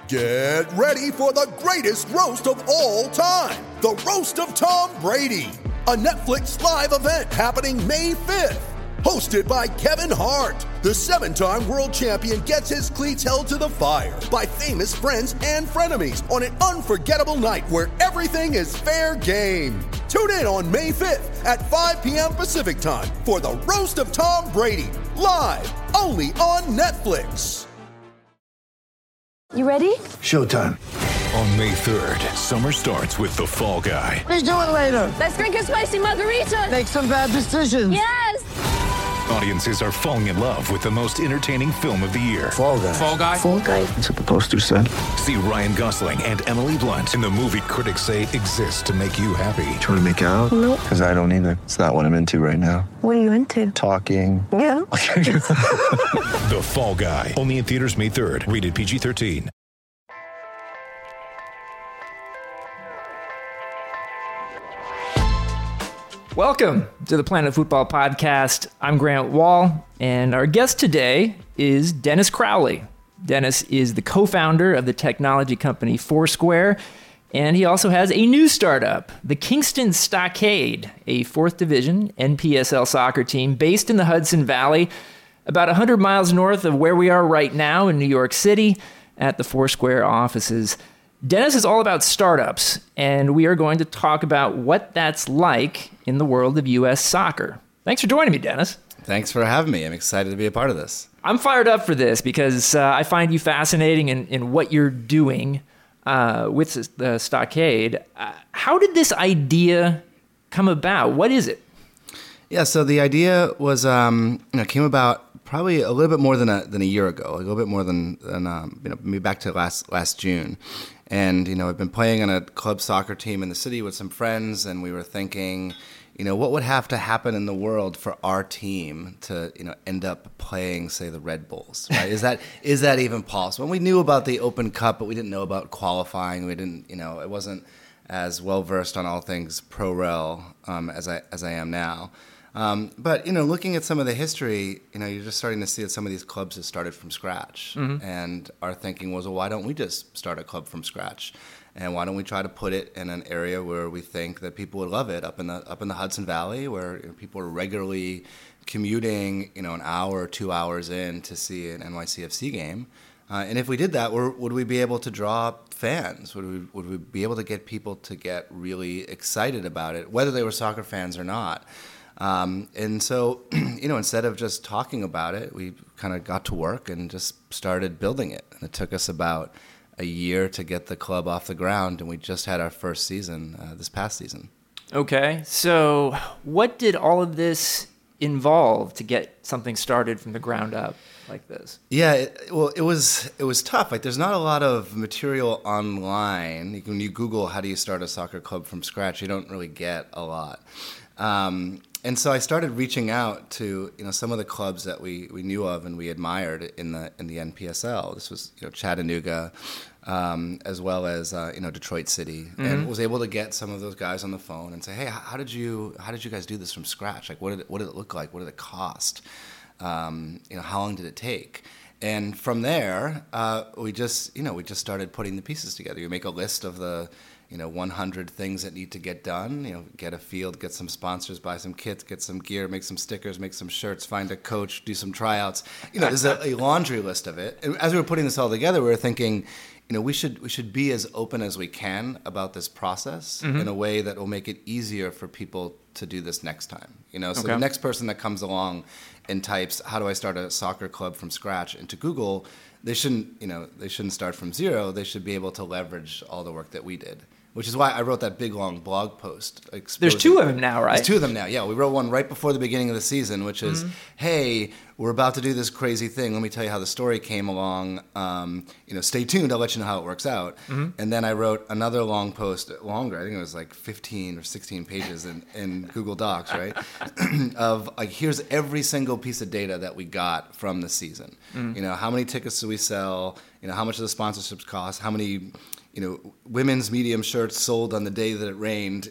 Get ready for the greatest roast of all time, the Roast of Tom Brady, a Netflix live event happening May 5th. Hosted by Kevin Hart, the 7-time world champion gets his cleats held to the fire by famous friends and frenemies on an unforgettable night where everything is fair game. Tune in on May 5th at 5 p.m. Pacific time for the Roast of Tom Brady, live only on Netflix. You ready? Showtime. On May 3rd, summer starts with The Fall Guy. Let's do it later. Let's drink a spicy margarita. Make some bad decisions. Yes! Audiences are falling in love with the most entertaining film of the year. Fall Guy. Fall Guy? Fall guy. That's what the poster said. See Ryan Gosling and Emily Blunt in the movie critics say exists to make you happy. Trying to make it out? Nope. Because I don't either. It's not what I'm into right now. What are you into? Talking. Yeah. The Fall Guy. Only in theaters May 3rd. Rated PG-13. Welcome to the Planet Football Podcast. I'm Grant Wall, and our guest today is Dennis Crowley. Dennis is the co-founder of the technology company Foursquare, and he also has a new startup, the Kingston Stockade, a 4th Division NPSL soccer team based in the Hudson Valley, about 100 miles north of where we are right now in New York City at the Foursquare offices. Dennis is all about startups, and we are going to talk about what that's like in the world of U.S. soccer. Thanks for joining me, Dennis. Thanks for having me. I'm excited to be a part of this. I'm fired up for this because I find you fascinating in what you're doing with the Stockade. How did this idea come about? What is it? Yeah, so the idea was, came about probably a little bit more than a year ago, a little bit more than maybe back to last June. And, I've been playing on a club soccer team in the city with some friends, and we were thinking, what would have to happen in the world for our team to, end up playing, say, the Red Bulls, right? Is that even possible? And we knew about the Open Cup, but we didn't know about qualifying. We didn't, it wasn't as well-versed on all things pro-rel as I am now. But, looking at some of the history, you're just starting to see that some of these clubs have started from scratch. Mm-hmm. And our thinking was, well, why don't we just start a club from scratch? And why don't we try to put it in an area where we think that people would love it, up in the Hudson Valley, where people are regularly commuting, an hour or 2 hours in to see an NYCFC game. And if we did that, would we be able to draw fans? Would we be able to get people to get really excited about it, whether they were soccer fans or not? And so, instead of just talking about it, we kind of got to work and just started building it. And it took us about a year to get the club off the ground, and we just had our first season this past season. Okay, so what did all of this involve to get something started from the ground up like this? Yeah, it was tough. Like, there's not a lot of material online. When you Google how do you start a soccer club from scratch, you don't really get a lot. And so I started reaching out to some of the clubs that we knew of and we admired in the NPSL. This was Chattanooga, as well as Detroit City, mm-hmm. and was able to get some of those guys on the phone and say, hey, how did you guys do this from scratch? Like, what did it look like? What did it cost? How long did it take? And from there, we just started putting the pieces together. You make a list of the 100 things that need to get done, get a field, get some sponsors, buy some kits, get some gear, make some stickers, make some shirts, find a coach, do some tryouts. There's a laundry list of it. And as we were putting this all together, we were thinking, we should be as open as we can about this process, mm-hmm. in a way that will make it easier for people to do this next time. So okay. The next person that comes along and types, how do I start a soccer club from scratch into Google, they shouldn't start from zero. They should be able to leverage all the work that we did. Which is why I wrote that big, long blog post. There's 2 of them now, right? There's 2 of them now, yeah. We wrote one right before the beginning of the season, which is, mm-hmm. hey, we're about to do this crazy thing. Let me tell you how the story came along. Stay tuned. I'll let you know how it works out. Mm-hmm. And then I wrote another long post, longer. I think it was like 15 or 16 pages in Google Docs, right? of, like, here's every single piece of data that we got from the season. Mm-hmm. How many tickets do we sell? How much do the sponsorships cost? How many women's medium shirts sold on the day that it rained,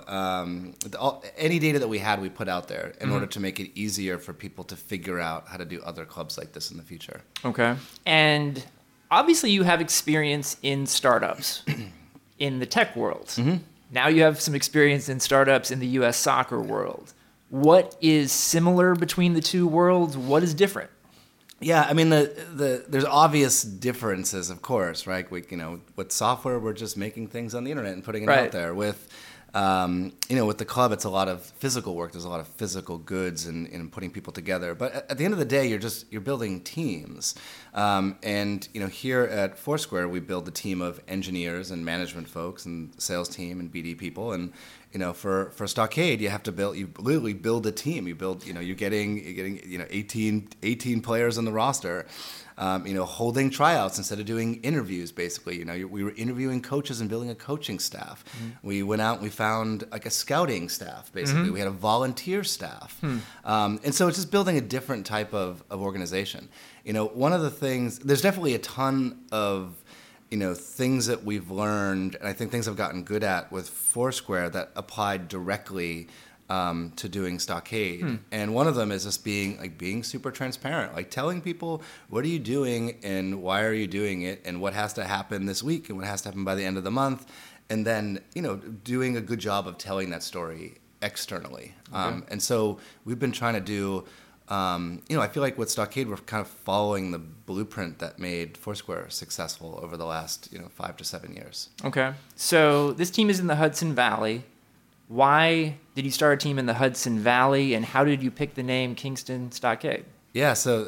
any data that we had, we put out there in mm-hmm. order to make it easier for people to figure out how to do other clubs like this in the future. Okay. And obviously you have experience in startups in the tech world. Mm-hmm. Now you have some experience in startups in the U.S. soccer world. What is similar between the two worlds? What is different? Yeah, I mean, there's obvious differences, of course, right? With software, we're just making things on the internet and putting it out there. With the club, it's a lot of physical work. There's a lot of physical goods and putting people together. But at the end of the day, you're building teams. And here at Foursquare, we build a team of engineers and management folks and sales team and BD people. And for Stockade, you literally build a team. You're getting 18 players on the roster. Holding tryouts instead of doing interviews, basically. We were interviewing coaches and building a coaching staff. Mm-hmm. We went out and we found like a scouting staff, basically. Mm-hmm. We had a volunteer staff. And so it's just building a different type of organization. One of the things, there's definitely a ton of things that we've learned, and I think things I've gotten good at with Foursquare that applied directly to doing Stockade. And one of them is just being super transparent, like telling people what are you doing and why are you doing it and what has to happen this week and what has to happen by the end of the month, and then doing a good job of telling that story externally. And so we've been trying to do. I feel like with Stockade, we're kind of following the blueprint that made Foursquare successful over the last 5 to 7 years. Okay, so this team is in the Hudson Valley. Why did you start a team in the Hudson Valley, and how did you pick the name Kingston Stockade? Yeah, so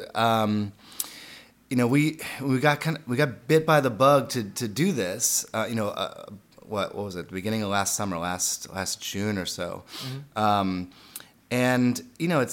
we got bit by the bug to do this. What was it? The beginning of last summer, last June or so, and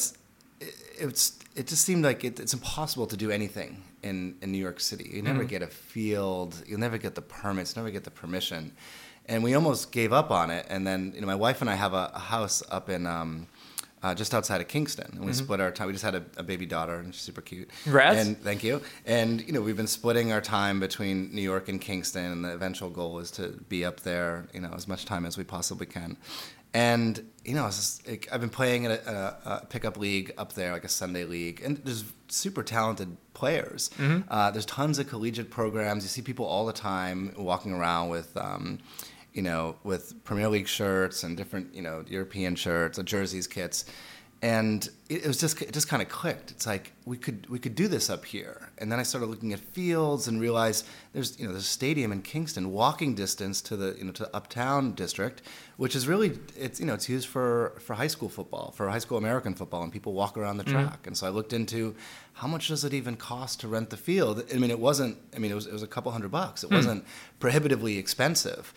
it just seemed like it's impossible to do anything in New York City. You never get a field, you'll never get the permits, never get the permission. And we almost gave up on it. And then, my wife and I have a house up in just outside of Kingston. And we split our time. We just had a baby daughter, and she's super cute. Congrats. And thank you. And, we've been splitting our time between New York and Kingston. And the eventual goal is to be up there, as much time as we possibly can. And, I've been playing in a pickup league up there, like a Sunday league. And there's super talented players. There's tons of collegiate programs. You see people all the time walking around with with Premier League shirts and different, European shirts, jerseys, kits. And it just kind of clicked. It's like we could do this up here. And then I started looking at fields and realized there's a stadium in Kingston, walking distance to the to Uptown District, which is really it's used for high school football, for high school American football, and people walk around the track. And so I looked into how much does it even cost to rent the field. I mean, it was a couple $100. It wasn't prohibitively expensive.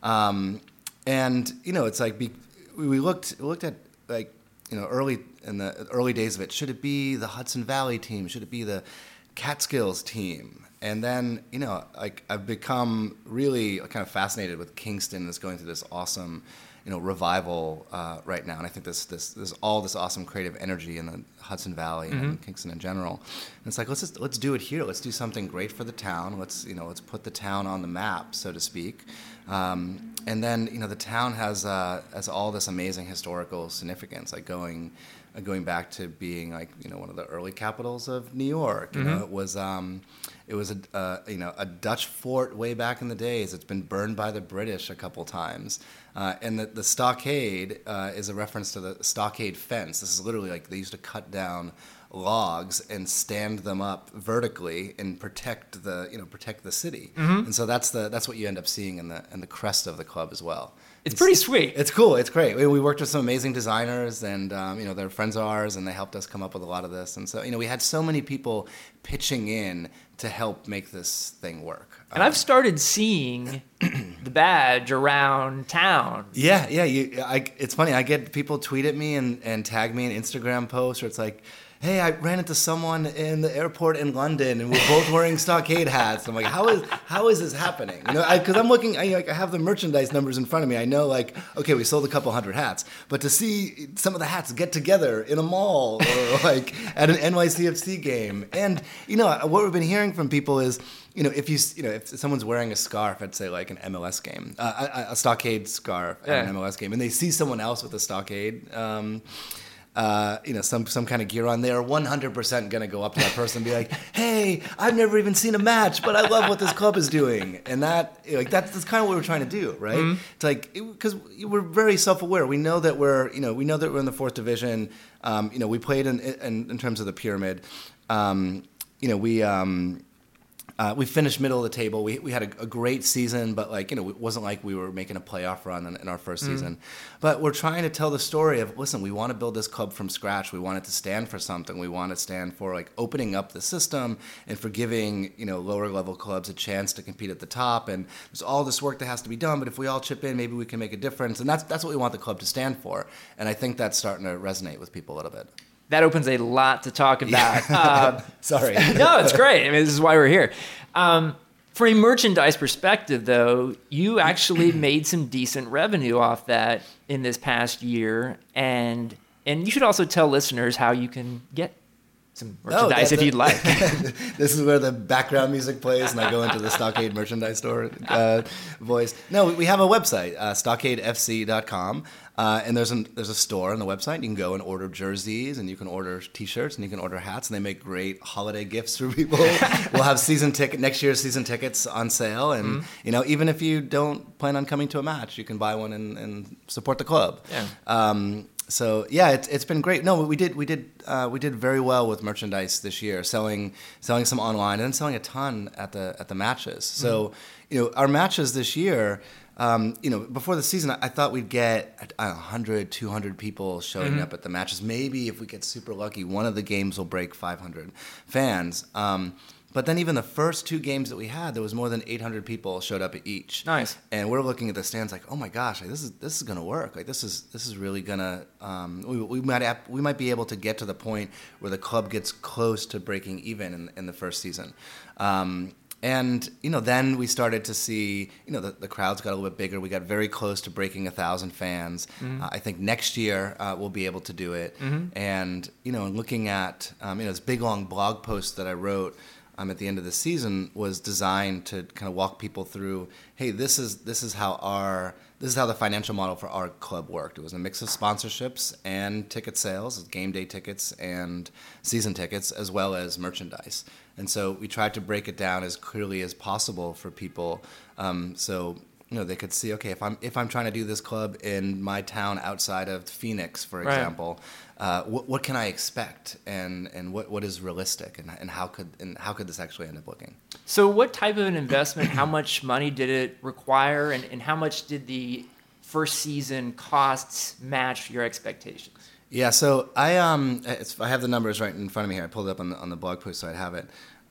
It's like we looked at early in the early days of it. Should it be the Hudson Valley team? Should it be the Catskills team? And then I've become really kind of fascinated with Kingston. That's going through this awesome revival right now, and I think there's all this awesome creative energy in the Hudson Valley and Kingston in general. And it's like let's do it here. Let's do something great for the town. Let's put the town on the map, so to speak. And then the town has all this amazing historical significance, like going back to being one of the early capitals of New York. It was a Dutch fort way back in the days. It's been burned by the British a couple times. And the stockade is a reference to the stockade fence. This is literally they used to cut down logs and stand them up vertically and protect the city. And so that's what you end up seeing in the crest of the club as well. It's pretty sweet. It's cool. It's great. We worked with some amazing designers, and they're friends of ours, and they helped us come up with a lot of this. And so we had so many people pitching in to help make this thing work. And I've started seeing the badge around town. Yeah. It's funny. I get people tweet at me and tag me in Instagram posts, where it's like, hey, I ran into someone in the airport in London, and we're both wearing Stockade hats. I'm like, how is this happening? Because I'm looking, I have the merchandise numbers in front of me. I know, okay, we sold a couple hundred hats, but to see some of the hats get together in a mall or at an NYCFC game, and what we've been hearing from people is, if someone's wearing a scarf at, say, an MLS game, a Stockade scarf at an MLS game, and they see someone else with a Stockade some kind of gear on, they are 100% going to go up to that person and be like, "Hey, I've never even seen a match, but I love what this club is doing." And that's kind of what we're trying to do, right? Mm-hmm. It's like, because we're very self-aware. We know that we're in the 4th division. We played in terms of the pyramid. We finished middle of the table. We had a great season, but it wasn't like we were making a playoff run in our first season. But we're trying to tell the story of, listen, we want to build this club from scratch. We want it to stand for something. We want it to stand for opening up the system and for giving lower level clubs a chance to compete at the top. And there's all this work that has to be done, but if we all chip in, maybe we can make a difference. And that's what we want the club to stand for. And I think that's starting to resonate with people a little bit. That opens a lot to talk about. Sorry. No, it's great. I mean, this is why we're here. From a merchandise perspective, though, you actually made some decent revenue off that in this past year. And you should also tell listeners how you can get some merchandise if you'd like. This is where the background music plays and I go into the Stockade merchandise store voice. No, we have a website, stockadefc.com. And there's a store on the website. You can go and order jerseys, and you can order T-shirts, and you can order hats, and they make great holiday gifts for people. We'll have next year's season tickets on sale, and even if you don't plan on coming to a match, you can buy one and support the club. Yeah. So yeah, it's been great. No, we did very well with merchandise this year, selling some online and then selling a ton at the matches. So our matches this year. Before the season, I thought we'd get 100, 200 people showing up at the matches. Maybe if we get super lucky, one of the games will break 500 fans. But then even the first 2 games that we had, there was more than 800 people showed up at each. Nice. And we're looking at the stands like, oh my gosh, this is gonna work. This is really gonna. We might be able to get to the point where the club gets close to breaking even in the first season. And then we started to see, the crowds got a little bit bigger. We got very close to breaking 1,000 fans. I think next year we'll be able to do it. And looking at this big long blog post that I wrote at the end of the season was designed to kind of walk people through, hey, this is how the financial model for our club worked. It was a mix of sponsorships and ticket sales, game day tickets and season tickets, as well as merchandise. And so we tried to break it down as clearly as possible for people, so they could see, okay, if I'm trying to do this club in my town outside of Phoenix, for example, what can I expect, and what is realistic, and how could this actually end up looking? So what type of an investment, how much money did it require, and how much did the first season costs match your expectations? Yeah, so I have the numbers right in front of me here. I pulled it up on the blog post, so I have it.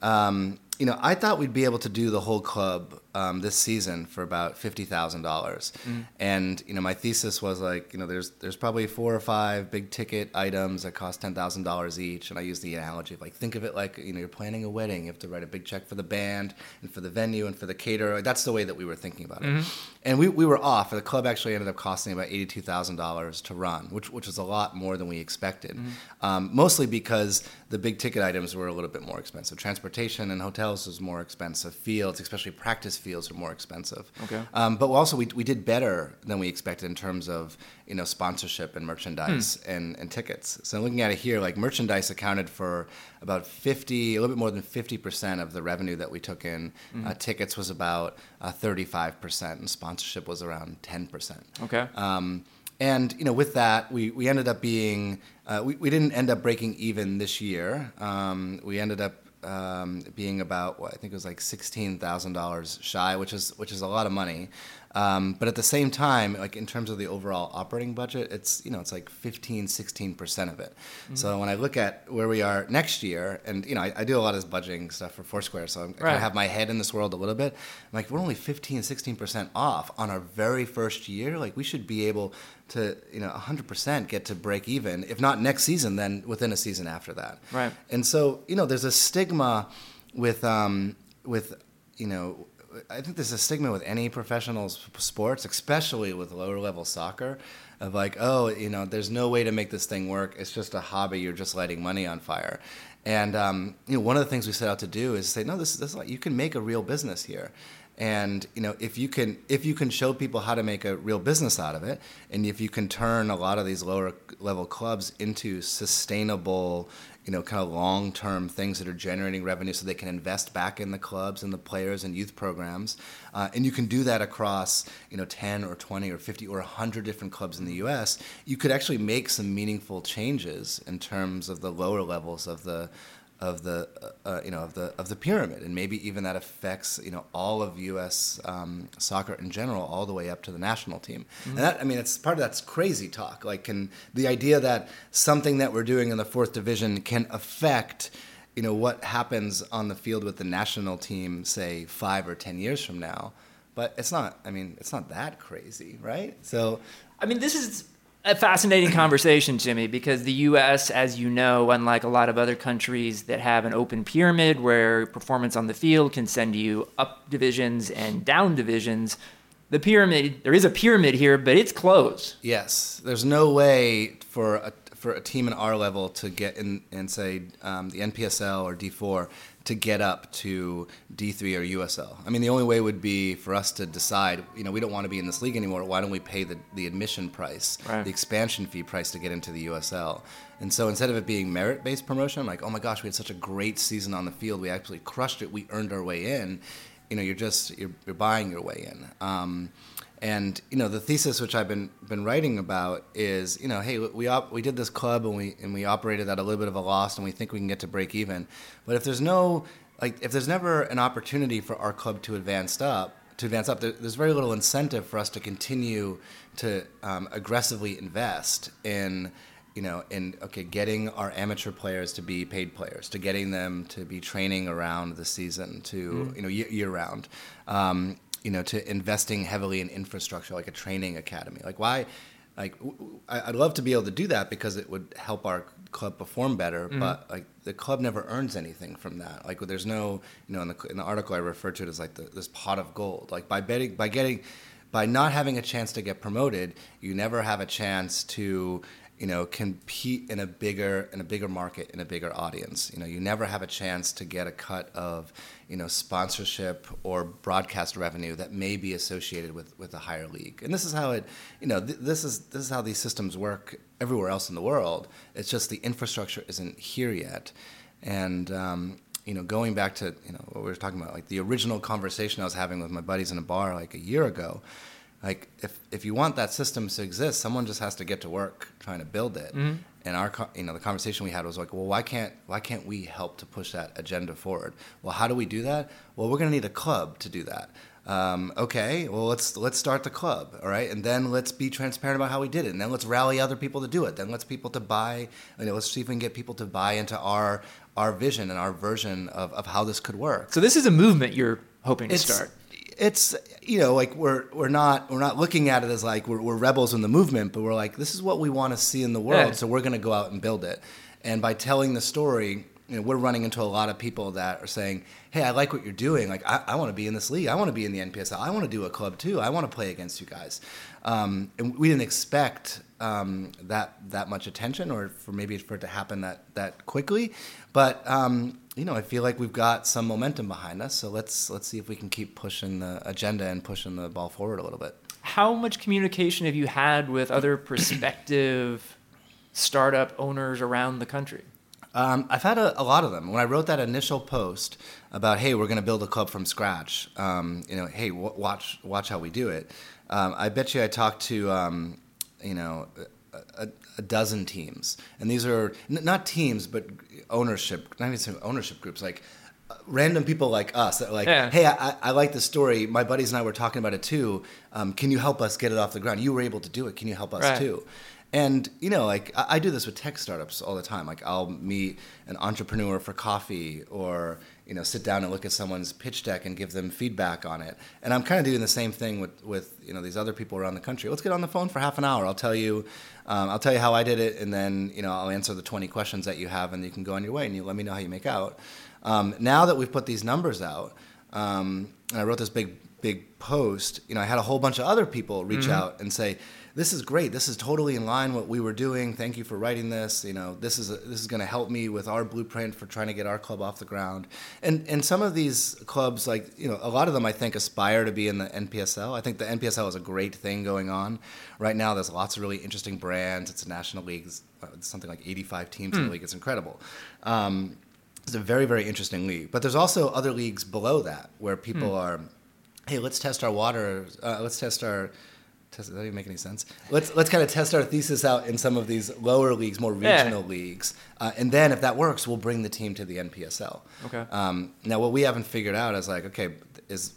I thought we'd be able to do the whole club this season for about $50,000, and my thesis was there's probably 4 or 5 big ticket items that cost $10,000 each, and I used the analogy of think of it like you're planning a wedding. You have to write a big check for the band and for the venue and for the caterer. That's the way that we were thinking about it, and we were off. The club actually ended up costing about $82,000 to run, which was a lot more than we expected, mostly because the big ticket items were a little bit more expensive. Transportation and hotels was more expensive. Fields, especially practice fields, are more expensive. Okay. But also we did better than we expected in terms of sponsorship and merchandise and tickets. So looking at it here, merchandise accounted for about a little bit more than 50% of the revenue that we took in. Tickets was about 35%, and sponsorship was around 10%. Okay. And with that, we ended up being we didn't end up breaking even this year. We ended up being about I think it was $16,000 shy, which is a lot of money. But at the same time, in terms of the overall operating budget, it's it's 15-16% of it. So when I look at where we are next year, and I do a lot of this budgeting stuff for Foursquare, so I kind of have my head in this world a little bit. I'm we're only 15-16% off on our very first year. We should be able to 100% get to break even, if not next season, then within a season after that. Right. And so there's a stigma with I think there's a stigma with any professional sports, especially with lower level soccer, of there's no way to make this thing work. It's just a hobby. You're just lighting money on fire. And one of the things we set out to do is say, no, this you can make a real business here. And if you can show people how to make a real business out of it, and if you can turn a lot of these lower level clubs into sustainable, kind of long-term things that are generating revenue so they can invest back in the clubs and the players and youth programs. And you can do that across, 10 or 20 or 50 or 100 different clubs in the U.S. You could actually make some meaningful changes in terms of the lower levels of the pyramid, and maybe even that affects all of U.S. Soccer in general, all the way up to the national team. And that, it's part of that's crazy talk. Like, can the idea that something that we're doing in the fourth division can affect what happens on the field with the national team, say 5 or 10 years from now? But it's not. It's not that crazy, right? So, this is a fascinating conversation, Jimmy, because the U.S., as you know, unlike a lot of other countries that have an open pyramid where performance on the field can send you up divisions and down divisions, there is a pyramid here, but it's closed. Yes. There's no way for a team in our level to get in say, the NPSL or D4 to get up to D3 or USL. The only way would be for us to decide, we don't want to be in this league anymore. Why don't we pay the admission price, right, the expansion fee price to get into the USL? And so instead of it being merit-based promotion, I'm like, oh my gosh, we had such a great season on the field. We actually crushed it. We earned our way in. You're buying your way in. And the thesis which I've been writing about is, hey, we did this club and we operated at a little bit of a loss, and we think we can get to break even. But if there's never an opportunity for our club to advance up, there's very little incentive for us to continue to aggressively invest in getting our amateur players to be paid players, to getting them to be training around the season, to year round. To investing heavily in infrastructure, like a training academy. I'd love to be able to do that because it would help our club perform better, but the club never earns anything from that. There's no, in the article I referred to it as this pot of gold. By not having a chance to get promoted, you never have a chance to compete in a bigger market, in a bigger audience. You never have a chance to get a cut of, sponsorship or broadcast revenue that may be associated with a higher league. And this is how it, this is how these systems work everywhere else in the world. It's just the infrastructure isn't here yet. And, going back to, what we were talking about, the original conversation I was having with my buddies in a bar a year ago, if you want that system to exist, someone just has to get to work trying to build it. Mm-hmm. And the conversation we had was well, why can't we help to push that agenda forward? Well, how do we do that? Well, we're going to need a club to do that. Okay, well, let's start the club, all right, and then let's be transparent about how we did it, and then let's rally other people to do it. Then let's people to buy. Let's see if we can get people to buy into our vision and our version of how this could work. So this is a movement you're hoping to start. It's we're not looking at it as we're rebels in the movement, but we're this is what we want to see in the world, yeah. So we're going to go out and build it. And by telling the story, we're running into a lot of people that are saying, "Hey, I like what you're doing. I want to be in this league. I want to be in the NPSL. I want to do a club too. I want to play against you guys." And we didn't expect that much attention, or for it to happen that quickly, but. I feel like we've got some momentum behind us, so let's see if we can keep pushing the agenda and pushing the ball forward a little bit. How much communication have you had with other prospective startup owners around the country? I've had a lot of them. When I wrote that initial post about, hey, we're going to build a club from scratch, hey, watch how we do it. I bet you I talked to, a dozen teams, and these are not teams, but ownership groups, random people like us that are yeah. Hey, I like this story. My buddies and I were talking about it too. Can you help us get it off the ground? You were able to do it. Can you help us right. too? And, I do this with tech startups all the time. I'll meet an entrepreneur for coffee, or, sit down and look at someone's pitch deck and give them feedback on it. And I'm kind of doing the same thing with these other people around the country. Let's get on the phone for half an hour. I'll tell you how I did it, and then, I'll answer the 20 questions that you have, and you can go on your way, and you let me know how you make out. Now that we've put these numbers out, and I wrote this big post, I had a whole bunch of other people reach out and say, this is great. This is totally in line what we were doing. Thank you for writing this. This is going to help me with our blueprint for trying to get our club off the ground. And some of these clubs, a lot of them I think aspire to be in the NPSL. I think the NPSL is a great thing going on right now. There's lots of really interesting brands. It's a national league. It's something like 85 teams in the league. It's incredible. It's a very, very interesting league. But there's also other leagues below that where people are, hey, let's test our water. Let's test our. Does that even make any sense? Let's kind of test our thesis out in some of these lower leagues, more regional leagues, and then if that works, we'll bring the team to the NPSL. Okay. Now, what we haven't figured out is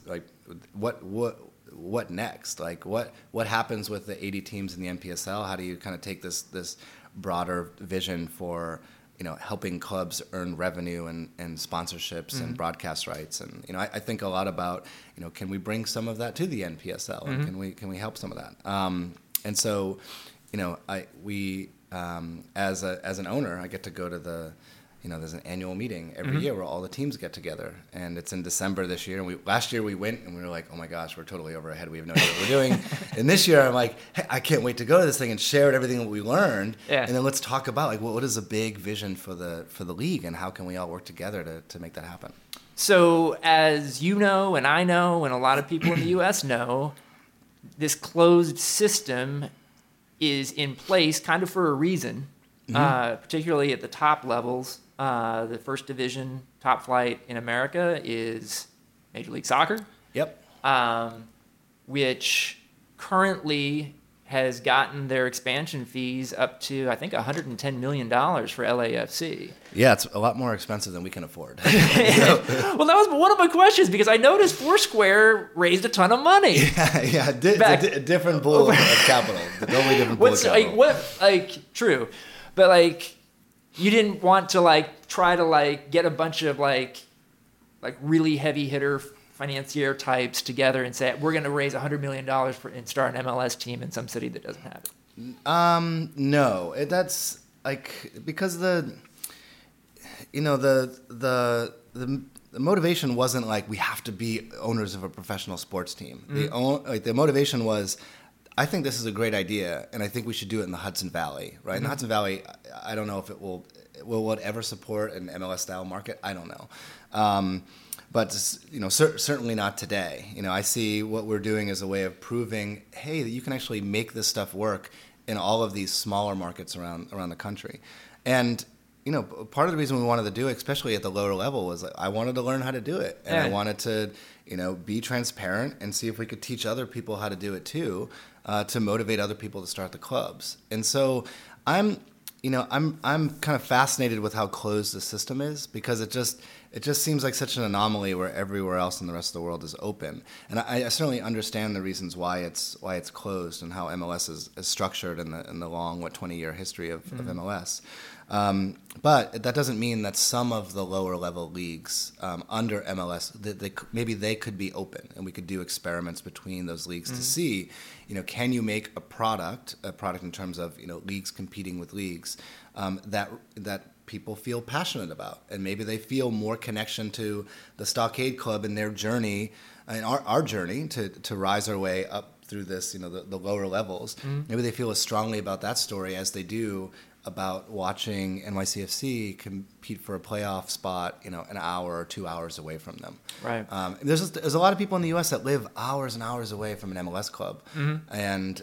what next? What happens with the 80 teams in the NPSL? How do you kind of take this broader vision for helping clubs earn revenue and sponsorships and broadcast rights, and I think a lot about can we bring some of that to the NPSL, and can we help some of that? And so, as an owner, I get to go to there's an annual meeting every year where all the teams get together, and it's in December this year. And last year we went and we were like, oh my gosh, we're totally over our head. We have no idea what we're doing. And this year I'm like, hey, I can't wait to go to this thing and share everything that we learned. Yeah. And then let's talk about what is a big vision for the league, and how can we all work together to make that happen. So as you know, and I know, and a lot of people in the U.S. know, this closed system is in place kind of for a reason, particularly at the top levels. The first division, top flight in America is Major League Soccer. Yep. Which currently has gotten their expansion fees up to, I think, $110 million for LAFC. Yeah, it's a lot more expensive than we can afford. Well, that was one of my questions, because I noticed Foursquare raised a ton of money. Yeah, a different pool of capital. The totally different pool of capital. True. But, you didn't want to try to get a bunch of really heavy hitter financier types together and say, we're going to raise $100 million and start an MLS team in some city that doesn't have it. No, that's because the motivation wasn't we have to be owners of a professional sports team. The motivation was, I think this is a great idea, and I think we should do it in the Hudson Valley, right? In the Hudson Valley, I don't know if it will it ever support an MLS-style market? I don't know. But certainly not today. I see what we're doing as a way of proving, hey, that you can actually make this stuff work in all of these smaller markets around the country. And part of the reason we wanted to do it, especially at the lower level, was I wanted to learn how to do it, and I wanted to be transparent and see if we could teach other people how to do it too, to motivate other people to start the clubs. And so I'm kind of fascinated with how closed the system is, because it just seems like such an anomaly where everywhere else in the rest of the world is open. And I certainly understand the reasons why it's closed and how MLS is structured in the long 20-year history of MLS. But that doesn't mean that some of the lower level leagues under MLS, maybe they could be open, and we could do experiments between those leagues to see, can you make a product in terms of leagues competing with leagues that people feel passionate about, and maybe they feel more connection to the Stockade Club and their journey, and our journey to rise our way up through this, the lower levels. Maybe they feel as strongly about that story as they do about watching NYCFC compete for a playoff spot, an hour or 2 hours away from them. Right. There's a lot of people in the U.S. that live hours and hours away from an MLS club, and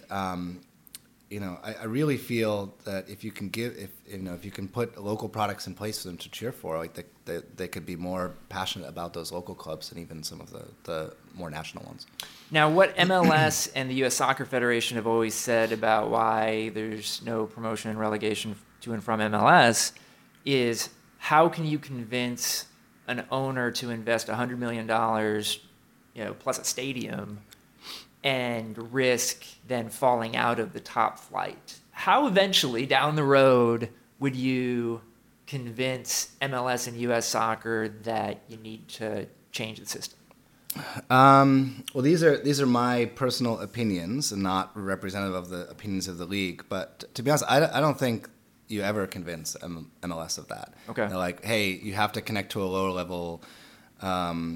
I really feel that if you can if you can put local products in place for them to cheer for, they could be more passionate about those local clubs than even some of the more national ones. Now, what MLS and the U.S. Soccer Federation have always said about why there's no promotion and relegation to and from MLS is, how can you convince an owner to invest $100 million, plus a stadium, and risk then falling out of the top flight? How eventually down the road would you convince MLS and U.S. Soccer that you need to change the system? Well, these are my personal opinions and not representative of the opinions of the league. But to be honest, I don't think you ever convince MLS of that. Okay. They're like, hey, you have to connect to a lower level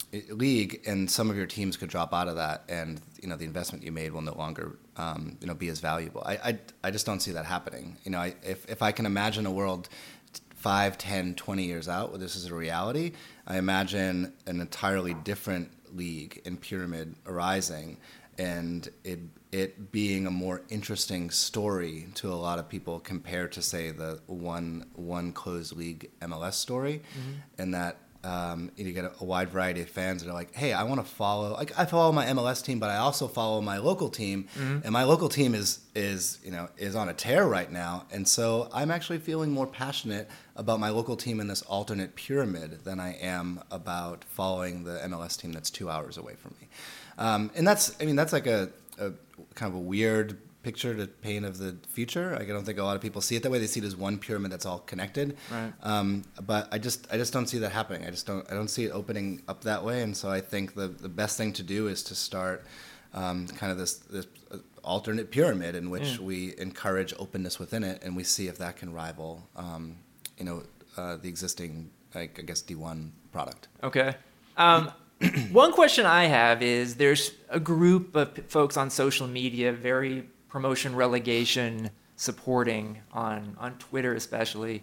league, and some of your teams could drop out of that, and the investment you made will no longer be as valuable. I just don't see that happening. If I can imagine a world 5, 10, 20 years out where this is a reality, I imagine an entirely different league and pyramid arising, and it being a more interesting story to a lot of people compared to, say, the one closed league MLS story, and that you get a wide variety of fans that are like, hey, I want to follow. I follow my MLS team, but I also follow my local team, and my local team is on a tear right now, and so I'm actually feeling more passionate about my local team in this alternate pyramid than I am about following the MLS team that's 2 hours away from me. And that's like a kind of a weird picture to paint of the future. I don't think a lot of people see it that way. They see it as one pyramid that's all connected. Right. But I just don't see that happening. I don't see it opening up that way. And so I think the best thing to do is to start kind of this alternate pyramid in which we encourage openness within it, and we see if that can rival the existing, I guess, D1 product. Okay. One question I have is there's a group of folks on social media, very promotion relegation supporting on Twitter especially.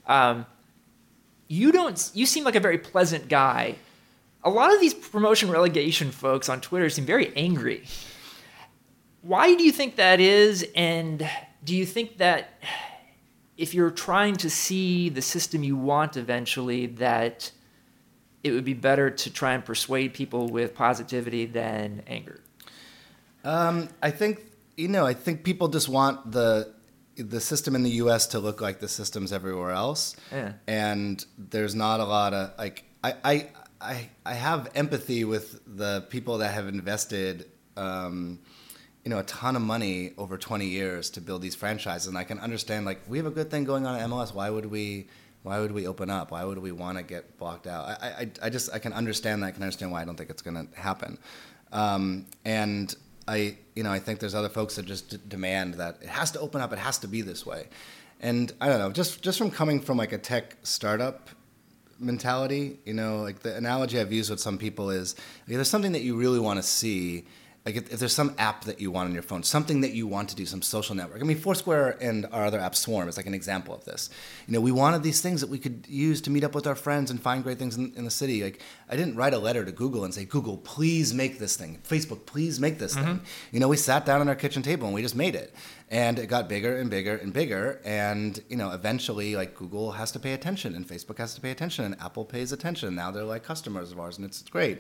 You seem like a very pleasant guy. A lot of these promotion relegation folks on Twitter seem very angry. Why do you think that is? And do you think that if you're trying to see the system you want eventually, that it would be better to try and persuade people with positivity than anger? I think people just want the system in the U.S. to look like the systems everywhere else. Yeah. And there's not a lot of I have empathy with the people that have invested a ton of money over 20 years to build these franchises, and I can understand, we have a good thing going on at MLS. Why would we open up? Why would we want to get blocked out? I can understand that. I can understand why I don't think it's going to happen. And I think there's other folks that just demand that it has to open up. It has to be this way. And I don't know, just from coming from a tech startup mentality, the analogy I've used with some people is there's something that you really want to see. If there's some app that you want on your phone, something that you want to do, some social network. Foursquare and our other app, Swarm, is an example of this. We wanted these things that we could use to meet up with our friends and find great things in the city. I didn't write a letter to Google and say, Google, please make this thing. Facebook, please make this thing. We sat down at our kitchen table and we just made it. And it got bigger and bigger and bigger. And, eventually, Google has to pay attention and Facebook has to pay attention and Apple pays attention. Now they're customers of ours and it's great.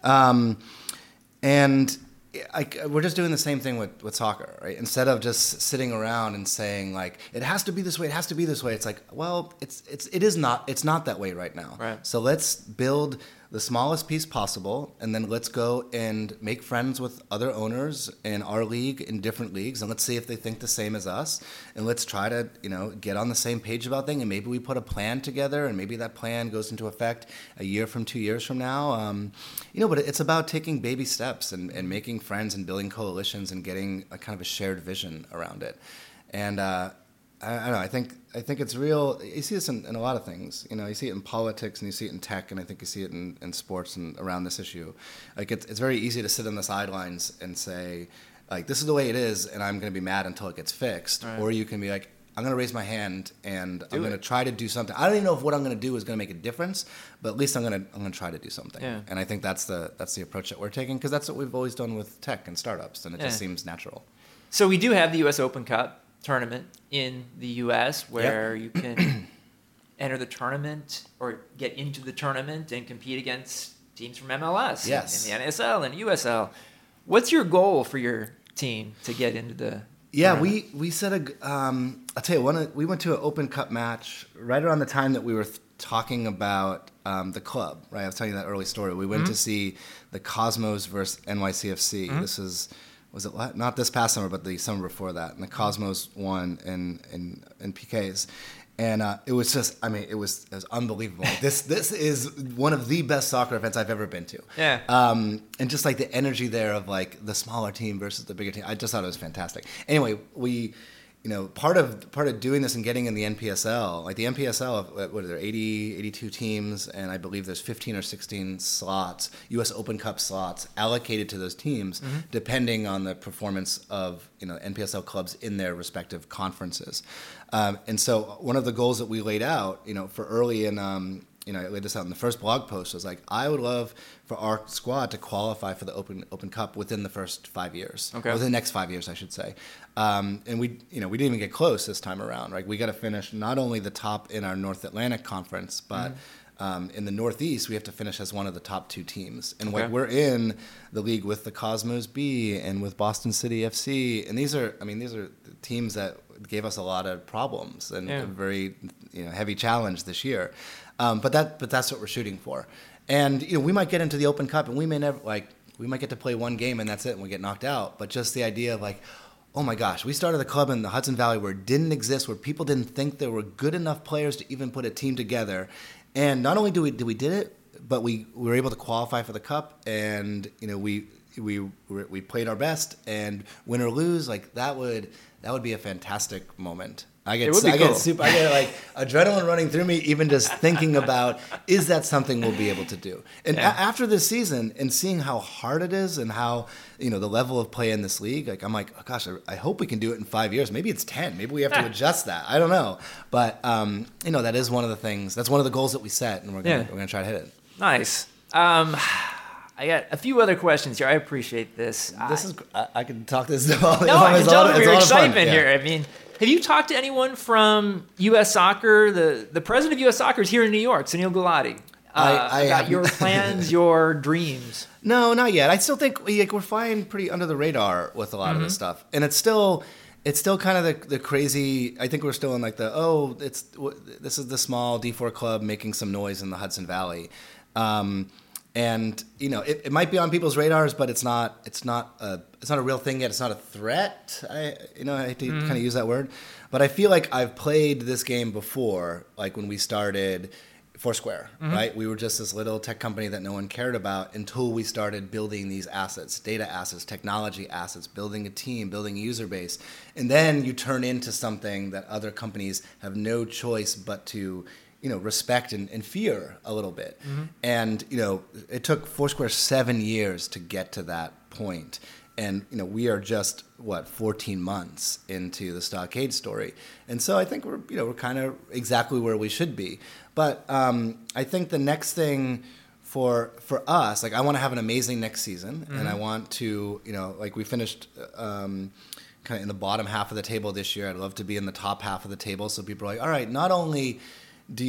We're just doing the same thing with soccer, right? Instead of just sitting around and saying it has to be this way, it has to be this way. It's it's not that way right now. Right. So let's build the smallest piece possible, and then let's go and make friends with other owners in our league, in different leagues, and let's see if they think the same as us, and let's try to get on the same page about things, and maybe we put a plan together, and maybe that plan goes into effect a year from 2 years from now. But it's about taking baby steps and making friends and building coalitions and getting a kind of a shared vision around it. And I don't know. I think it's real. You see this in a lot of things. You see it in politics and you see it in tech, and I think you see it in sports and around this issue. It's very easy to sit on the sidelines and say, this is the way it is, and I'm going to be mad until it gets fixed. Right. Or you can be I'm going to raise my hand and I'm going to try to do something. I don't even know if what I'm going to do is going to make a difference, but at least I'm going to try to do something. Yeah. And I think that's the approach that we're taking, because that's what we've always done with tech and startups, and it just seems natural. So we do have the U.S. Open Cup tournament in the U.S. where you can enter the tournament or get into the tournament and compete against teams from MLS, yes, and the NASL and USL. What's your goal for your team to get into the tournament? We set I'll tell you, we went to an Open Cup match right around the time that we were talking about the club, right? I was telling you that early story. We went to see the Cosmos versus NYCFC. This was it not this past summer, but the summer before that, and the Cosmos won in PKs, and it was just, it was unbelievable. This is one of the best soccer events I've ever been to. Yeah. And just the energy there of the smaller team versus the bigger team, I just thought it was fantastic. Anyway, we part of doing this and getting in the NPSL, like the NPSL, what are there, 82 teams, and I believe there's 15 or 16 slots, U.S. Open Cup slots allocated to those teams, depending on the performance of NPSL clubs in their respective conferences. And so one of the goals that we laid out, for early in I laid this out in the first blog post, was like, I would love for our squad to qualify for the Open Cup within the first 5 years. Okay. Within the next 5 years, I should say. And we didn't even get close this time around, right? We got to finish not only the top in our North Atlantic Conference, but in the Northeast, we have to finish as one of the top 2 teams. And we're in the league with the Cosmos B and with Boston City FC. And these are teams that gave us a lot of problems and a very heavy challenge this year. But that's what we're shooting for. And we might get into the Open Cup and we might get to play one game and that's it and we get knocked out. But just the idea of like, oh my gosh, we started a club in the Hudson Valley where it didn't exist, where people didn't think there were good enough players to even put a team together. And not only did we did it, but we were able to qualify for the cup, and we played our best, and win or lose, like that would be a fantastic moment. I get like adrenaline running through me even just thinking about, is that something we'll be able to do? And after this season and seeing how hard it is and how the level of play in this league, like I'm like, oh gosh, I hope we can do it in 5 years. Maybe it's 10. Maybe we have to adjust that. I don't know, but that is one of the things. That's one of the goals that we set, and we're gonna try to hit it. Nice. I got a few other questions here. I appreciate this. I can talk this all. No, I can tell from your excitement here. I mean, have you talked to anyone from U.S. Soccer? The president of U.S. Soccer is here in New York, Sunil Gulati. About your plans, your dreams. No, not yet. I still think we're flying pretty under the radar with a lot of this stuff, and it's still kind of the crazy. I think we're still in like this is the small D4 club making some noise in the Hudson Valley. And it might be on people's radars, but it's not a real thing yet. It's not a threat. I hate to kind of use that word, but I feel like I've played this game before, like when we started Foursquare, right? We were just this little tech company that no one cared about until we started building these assets, data assets, technology assets, building a team, building a user base, and then you turn into something that other companies have no choice but to respect and fear a little bit. And, it took Foursquare 7 years to get to that point. And, we are just, 14 months into the Stockade story. And so I think we're kind of exactly where we should be. But I think the next thing for us, like I want to have an amazing next season. And I want to, we finished kind of in the bottom half of the table this year. I'd love to be in the top half of the table. So people are like, all right, not only are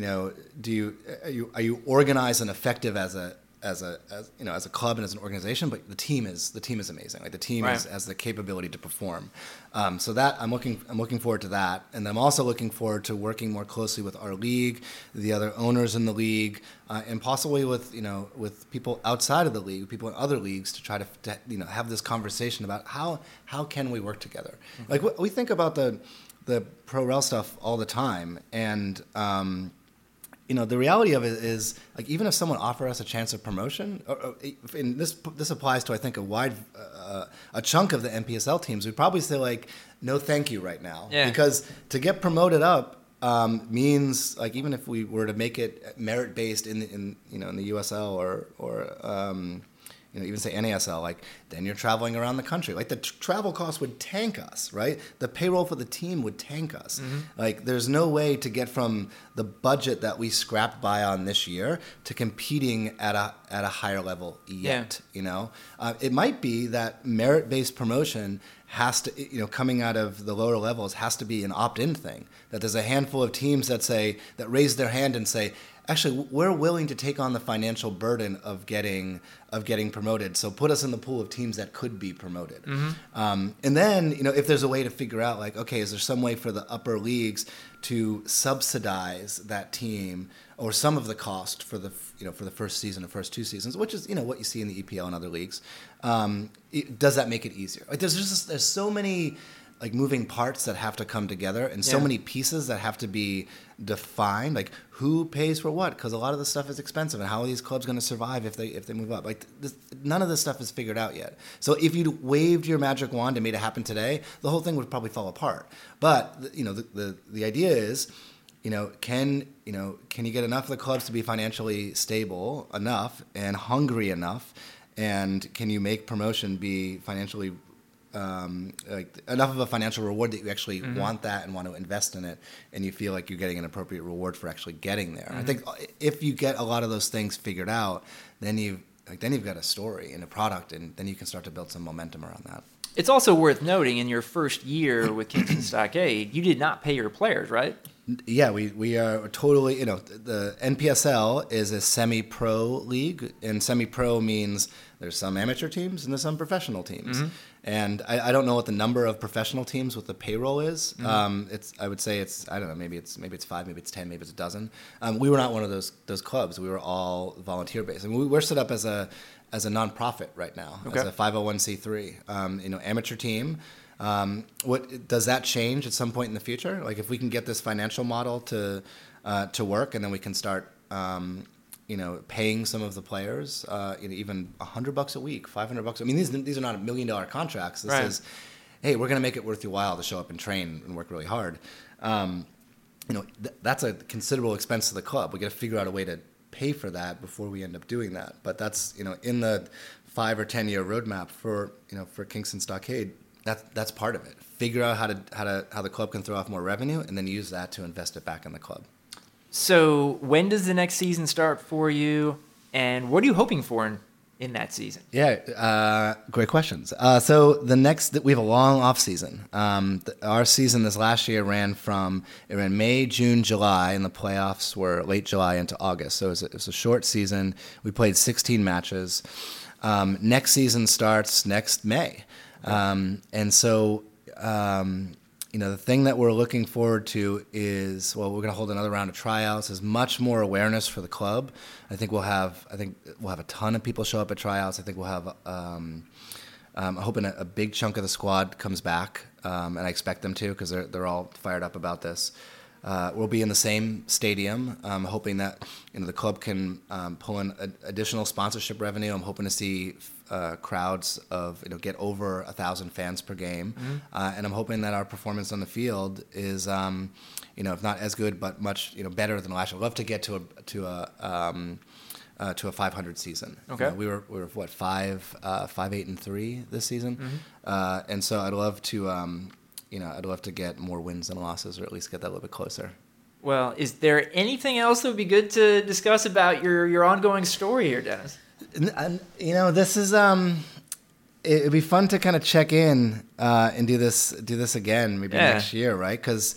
you organized and effective as a club and as an organization, but the team is amazing. Like the team has the capability to perform. So that I'm looking forward to that, and I'm also looking forward to working more closely with our league, the other owners in the league, and possibly with people outside of the league, people in other leagues, to try to have this conversation about how can we work together. Like we think about the pro rel stuff all the time, and the reality of it is, like, even if someone offers us a chance of promotion, and this applies to, I think, a chunk of the NPSL teams, we'd probably say like, no, thank you right now, because to get promoted up means, like, even if we were to make it merit based in the USL or even say NASL, like, then you're traveling around the country. Like, the travel costs would tank us, right? The payroll for the team would tank us. Like, there's no way to get from the budget that we scrapped by on this year to competing at a higher level yet. It might be that merit-based promotion has to, coming out of the lower levels, has to be an opt-in thing. That there's a handful of teams that raise their hand and say, actually, we're willing to take on the financial burden of getting promoted. So put us in the pool of teams that could be promoted. And then, if there's a way to figure out, like, okay, is there some way for the upper leagues to subsidize that team or some of the cost for the first season or first 2 seasons, which is what you see in the EPL and other leagues? Does that make it easier? Like, there's so many like moving parts that have to come together, and so many pieces that have to be defined. Like who pays for what? Because a lot of this stuff is expensive, and how are these clubs going to survive if they move up? Like none of this stuff is figured out yet. So if you waved your magic wand and made it happen today, the whole thing would probably fall apart. But the idea is, can you get enough of the clubs to be financially stable enough and hungry enough, and can you make promotion be financially like enough of a financial reward that you actually want that and want to invest in it, and you feel like you're getting an appropriate reward for actually getting there. I think if you get a lot of those things figured out, then you've got a story and a product, and then you can start to build some momentum around that. It's also worth noting, in your first year with Kingston Stockade, you did not pay your players, right? Yeah, we are totally, the NPSL is a semi-pro league, and semi-pro means there's some amateur teams and there's some professional teams. And I don't know what the number of professional teams with the payroll is. I would say I don't know, maybe it's 5, maybe it's 10, maybe it's a dozen. We were not one of those clubs. We were all volunteer based. And we're set up as a nonprofit right now, as a 501c3, amateur team. What does that change at some point in the future? Like if we can get this financial model to work, and then we can start, paying some of the players, even $100 a week, $500. I mean, these are not $1 million contracts. This is, hey, we're going to make it worth your while to show up and train and work really hard. That's a considerable expense to the club. We got to figure out a way to pay for that before we end up doing that. But that's in the 5 or 10 year roadmap for Kingston Stockade. That's part of it. Figure out how the club can throw off more revenue, and then use that to invest it back in the club. So when does the next season start for you, and what are you hoping for in that season? Yeah, great questions. So we have a long off season. Our season this last year ran May, June, July, and the playoffs were late July into August. So it was a short season. We played 16 matches. Next season starts next May. And so, the thing that we're looking forward to is, we're going to hold another round of tryouts. There's much more awareness for the club. I think we'll have a ton of people show up at tryouts. I think we'll have, I'm hoping a big chunk of the squad comes back, and I expect them to, because they're all fired up about this. We'll be in the same stadium. I'm hoping that the club can pull in additional sponsorship revenue. I'm hoping to see crowds of get over 1,000 fans per game, and I'm hoping that our performance on the field is if not as good, but much better than last year. I'd love to get to a 500 season. Okay, we were what 5-8-3 this season, and so I'd love to. I'd love to get more wins than losses, or at least get that a little bit closer. Well, is there anything else that would be good to discuss about your ongoing story here, Dennis? This is it'd be fun to kind of check in and do this again maybe next year, right? Because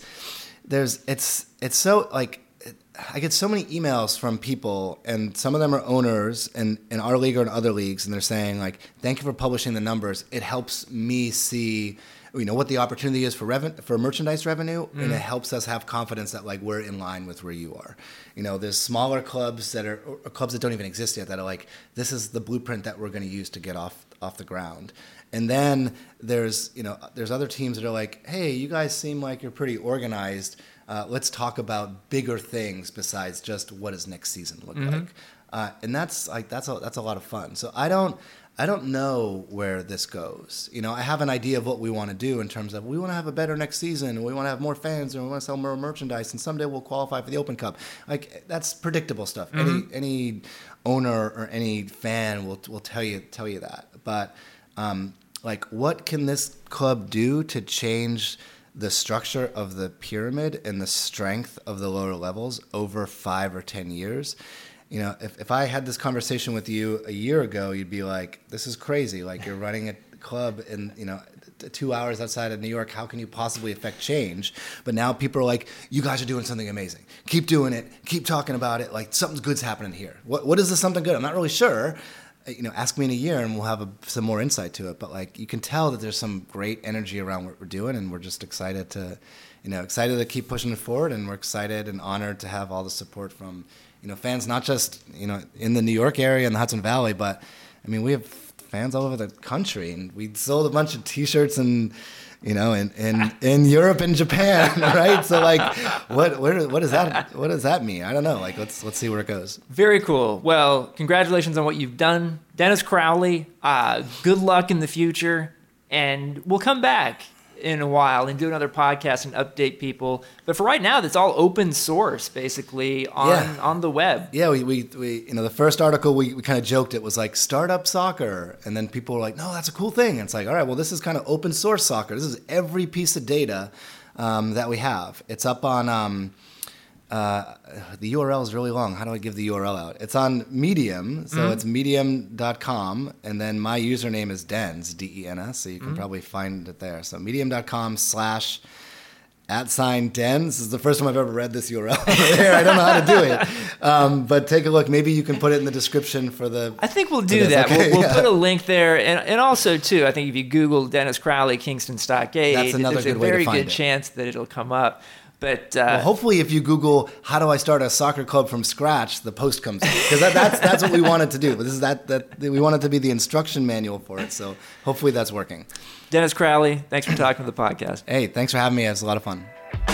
it's so like. I get so many emails from people, and some of them are owners in our league or in other leagues, and they're saying like, "Thank you for publishing the numbers. It helps me see, what the opportunity is for merchandise revenue, and it helps us have confidence that like we're in line with where you are." There's smaller clubs or clubs that don't even exist yet that are like, "This is the blueprint that we're going to use to get off the ground." And then there's other teams that are like, "Hey, you guys seem like you're pretty organized. Let's talk about bigger things besides just what does next season look like." And that's a lot of fun. So I don't know where this goes. I have an idea of what we want to do in terms of we want to have a better next season, and we want to have more fans, and we want to sell more merchandise, and someday we'll qualify for the Open Cup. Like that's predictable stuff. Any owner or any fan will tell you that. But like, what can this club do to change the structure of the pyramid and the strength of the lower levels over 5 or 10 years? If I had this conversation with you a year ago, you'd be like, "This is crazy. Like, you're running a club in 2 hours outside of New York. How can you possibly affect change?" But now people are like, "You guys are doing something amazing. Keep doing it. Keep talking about it. Like, something good's happening here. What is this something good? I'm not really sure. Ask me in a year and we'll have some more insight to it." But like, you can tell that there's some great energy around what we're doing, and we're just excited to keep pushing it forward. And we're excited and honored to have all the support from, fans, not just, in the New York area and the Hudson Valley, but I mean, we have fans all over the country, and we sold a bunch of T-shirts and, in Europe and Japan, right? So like, what does that mean? I don't know. Like, let's see where it goes. Very cool. Well, congratulations on what you've done, Dennis Crowley. Good luck in the future, and we'll come back in a while and do another podcast and update people. But for right now, that's all open source, basically on the web. Yeah, we the first article we kind of joked it was like startup soccer, and then people were like, no, that's a cool thing. And it's like, all right, well, this is kind of open source soccer. This is every piece of data that we have. It's up on the URL is really long. How do I give the URL out? It's on Medium, so it's medium.com, and then my username is Dens, D-E-N-S, so you can probably find it there. So medium.com/@Dens. This is the first time I've ever read this URL there. I don't know how to do it. But take a look. Maybe you can put it in the description for the... I think we'll do that. Okay, we'll put a link there. And also, too, I think if you Google Dennis Crowley, Kingston Stockade, there's a very good chance that it'll come up. But well, hopefully, if you Google "how do I start a soccer club from scratch," the post comes up, because that's what we wanted to do. But this is that we wanted to be the instruction manual for it. So hopefully that's working. Dennis Crowley, thanks for talking to the podcast. Hey, thanks for having me. It was a lot of fun.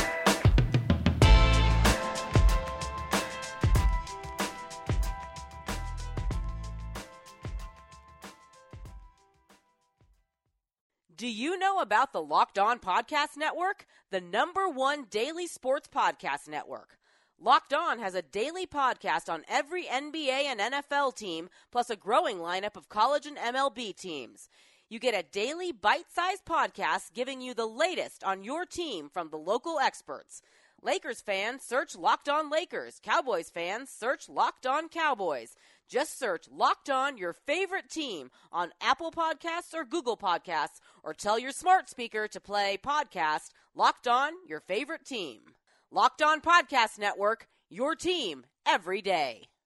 Do you know about the Locked On Podcast Network, the #1 daily sports podcast network? Locked On has a daily podcast on every NBA and NFL team, plus a growing lineup of college and MLB teams. You get a daily bite-sized podcast giving you the latest on your team from the local experts. Lakers fans, search Locked On Lakers. Cowboys fans, search Locked On Cowboys. Just search Locked On your favorite team on Apple Podcasts or Google Podcasts, or tell your smart speaker to play podcast Locked On your favorite team. Locked On Podcast Network, your team every day.